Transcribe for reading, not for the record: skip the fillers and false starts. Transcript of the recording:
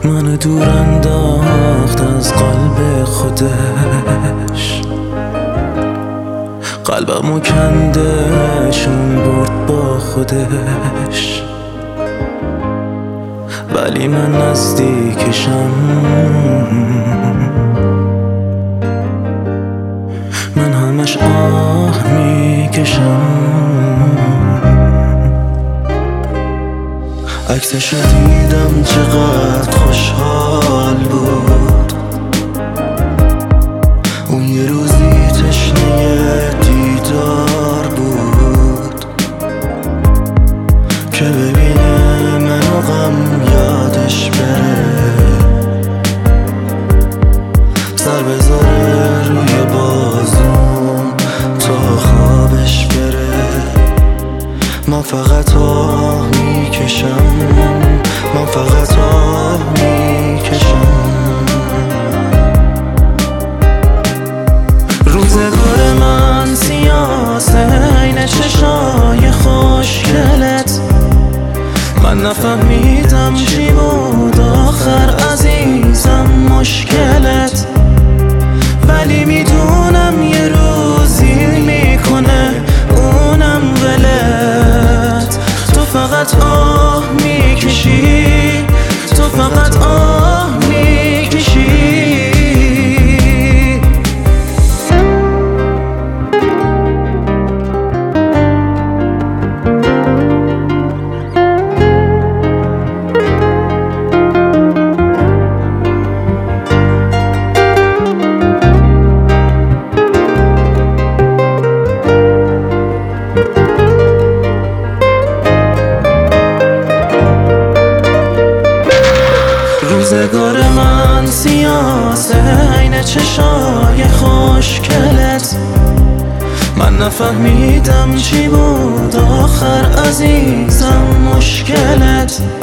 منو دور انداخت از قلب خودش، قلبمو کندشون برد با خودش. ولی من نزدیکشم، من همش آه میکشم. عکسشو دیدم چقدر خوشحال بود، اون یه روزی تشنه دیدار بود که ببینه منو غم یادش بره، سر بذاره روی بازوم تا خوابش بره. من فقط آه میکشم، من فقط آه میکشم. روزگار من سیاسه عین چشای خوشگلت، من نفهمیدم چی بود آخر عزیزم مشکلت. ولی میدونم یه روزی میکنه اونم ولت. تو فقط آه میکشی، تو فقط آه میکشی. روزگار من سیاسه عین چشای خوشگلت، من نفهمیدم چی بود آخر عزیزم مشکلت.